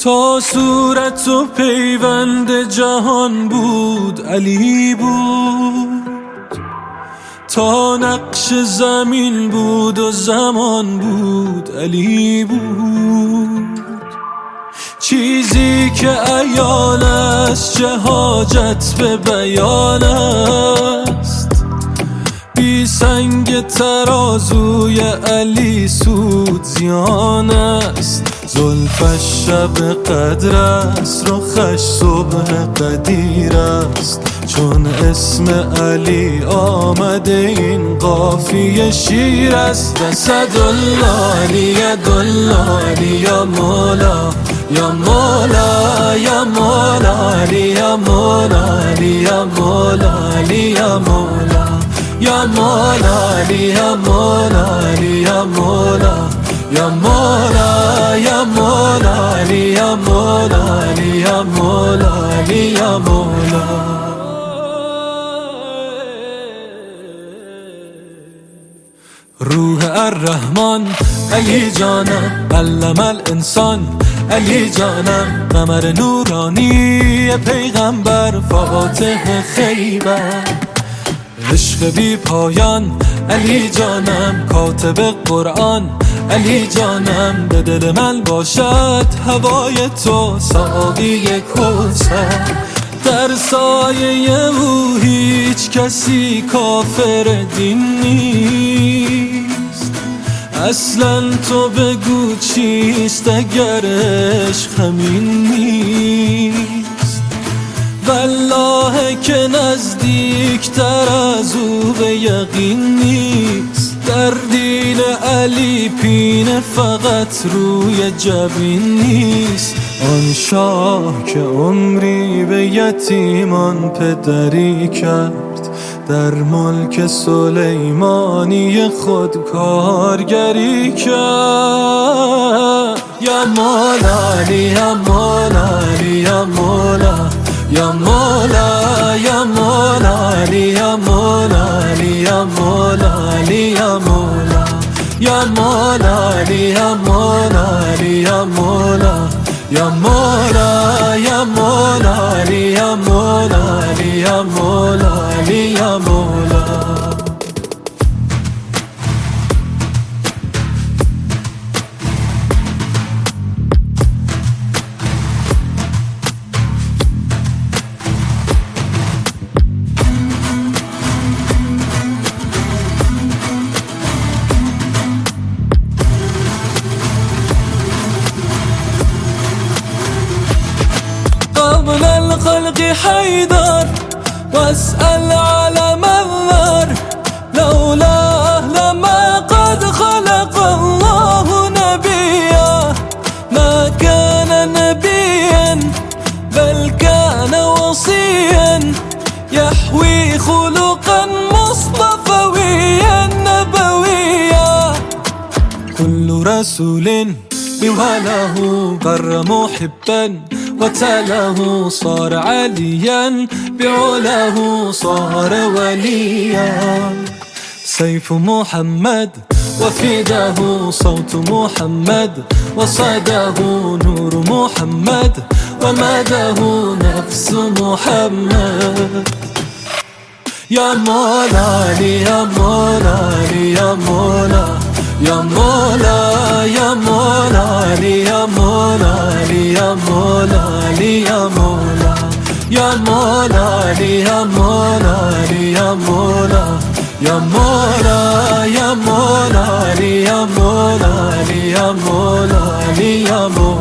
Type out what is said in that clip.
تا صورت و پیوند جهان بود علی بود، تا نقش زمین بود و زمان بود علی بود. چیزی که عیان است چه حاجت به بیان است، بی سنگ ترازوی علی سود زیان است. زلفش شب قدر است، رخش صبح قدیر است، چون اسم علی آمده این قافیه شیر است. اسدالله علی یدالله علی یا مولا یا مولا یا مولا علی یا مولا علی یا مولا علی یا مولا یا مولا علی یا مولا علی یا مولا یا مولا یا مولا علی یا مولا علی یا مولا علی یا مولا. روح الرحمن علی جانم، علم الانسان علی جانم، قمر نورانی پیغمبر فاتح خیبر. عشق بی پایان علی جانم، کاتب قرآن علی جانم، به دل من باشد هوای تو ساقی کوثر. در سایه او هیچ کسی کافر دین نیست، اصلا تو بگو چیست اگر عشق همین نیست. والله که نزدیکتر از او به یقین نیست، در دین علی پینه فقط روی جبین نیست. آن شاه که عمری به یتیمان پدری کرد، در ملک سلیمانی خود کارگری کرد. یا مولا علی یا مولا علی یا مولا یا مولا یا مولا علی یا مولا علی یا مولا علی یا مولا یا مولا علی یا مولا علی یا مولا یا مولا یا مولا علی یا مولا علی یا مولا علی یا مولا. قبل الخلق حيدر واسأل على منظر، لولاه لما قد خلق الله نبيا، ما كان نبيا بل كان وصيا، يحوي خلقا مصطفويا نبويا. كل رسول بوله بر محبا، وتله صار عليا، بعله صار وليا. سيف محمد وفداه صوت محمد، وصداه نور محمد، ومده نفس محمد. يا مولا علي يا مولا علي يا مولا يا مولا يا مولا علي يا مولا علي يا مولا علي يا مولا يا مولا علي يا مولا علي يا مولا يا مولا يا مولا علي يا مولا علي يا مولا علي يا مولا.